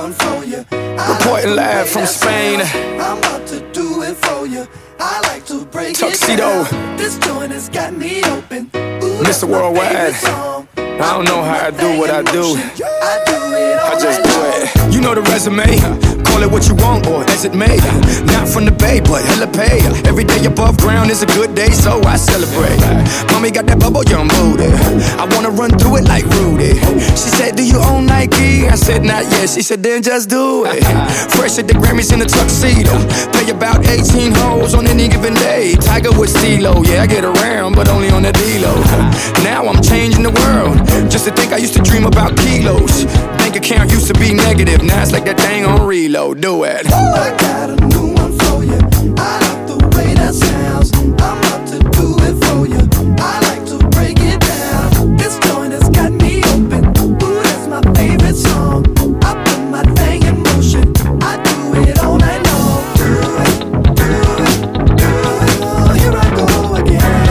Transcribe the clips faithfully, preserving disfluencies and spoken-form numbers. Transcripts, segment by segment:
one for you. Reporting live from Spain. I'm about to do it for you. I like to break Tuxedo. it down. This joint has got me open. Ooh, Mister Worldwide. I don't know how I do what I do. I do it all I just night do it. You know the resume. Call it what you want or as it may. Not from the Bay, but hella pay. Every day above ground is a good day, so I celebrate. Mommy got that bubble young booty. I wanna run through it like Rudy. She said, do you own Nike? I said, not yet. She said, then just do it. Fresh at the Grammys in a tuxedo. Pay about eighteen hoes on any given day. Tiger with Stilo. Yeah, I get around, but only on the D-Lo. Now I'm changing the world. Just to think I used to dream about kilos. Bank account used to be negative. Now it's like that thing on reload. Do it. I got a new one for you. I like the way that sounds. I'm about to do it for you. I like to break it down. This joint has got me open. Ooh, that's my favorite song. I put my thing in motion. I do it all night long. Do it, do it, do it. Here I go again.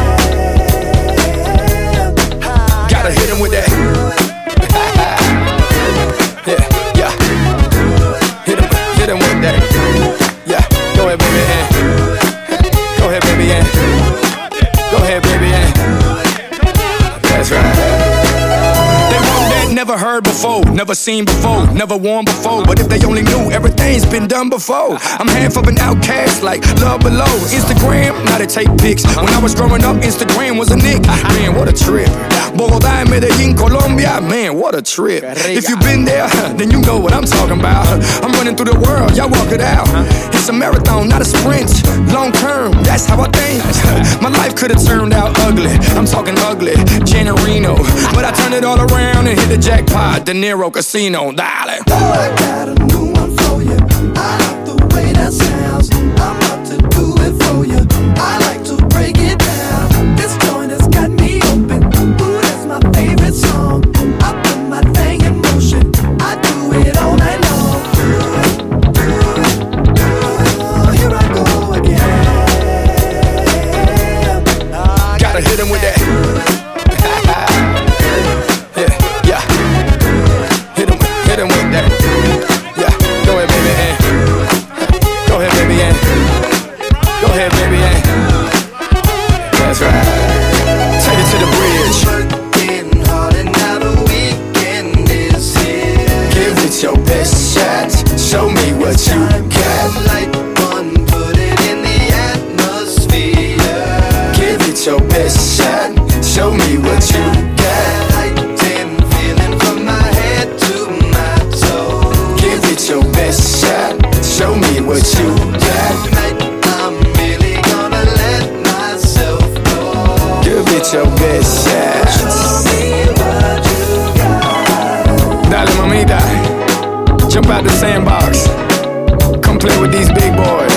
Gotta hit him with that. Yeah, yeah. Hit him, hit him with that. Yeah, go ahead, baby, yeah. Go ahead, baby, yeah. Go ahead, baby, yeah. That's right. They want that never heard before, never seen before, never worn before. But if they only knew, everything's been done before. I'm half of an outcast like Love Below. Instagram, now they take pics. When I was growing up, Instagram was a nick. Man, what a trip. Bogotá, Medellín, Colombia. Man, what a trip. If you've been there, then you know what I'm talking about. I'm running through the world, y'all walk it out. It's a marathon, not a sprint. Long term, that's how I think. My life could've turned out ugly. I'm talking ugly, Janarino. But I turned it all around and hit the jackpot. De Niro Casino, dale. I got a new one for you. I like the way that sounds. I'm about to do it for you. I like to break it down. This joint has got me open. Ooh, that's my favorite song. I put my thing in motion. I do it all night long. Do it, do it, do it. Here I go again. Gotta hit him with that. Yeah, yeah. Hit him, hit him with that. Yeah, go ahead, baby, yeah. Go ahead, baby, yeah. Go ahead, baby, yeah. That's right. Take it to the bridge. Working hard and now the weekend is here. Give it your best shot. Show me what you got. Light one, put it in the atmosphere. Give it your best shot. Show me what you got. Heightened feeling from my head to my toes. Give it your best shot. Show me what you got. Tonight I'm really gonna let myself go. Give it your best shot. Show me what you got. Dale, mamita. Jump out the sandbox. Come play with these big boys.